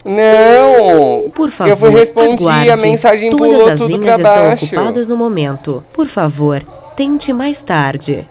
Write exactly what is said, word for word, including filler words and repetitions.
Não! Por Eu fui favor, respondi, aguarde. a mensagem Todas pulou as tudo linhas pra estão baixo. ocupadas no momento. Por favor, tente mais tarde.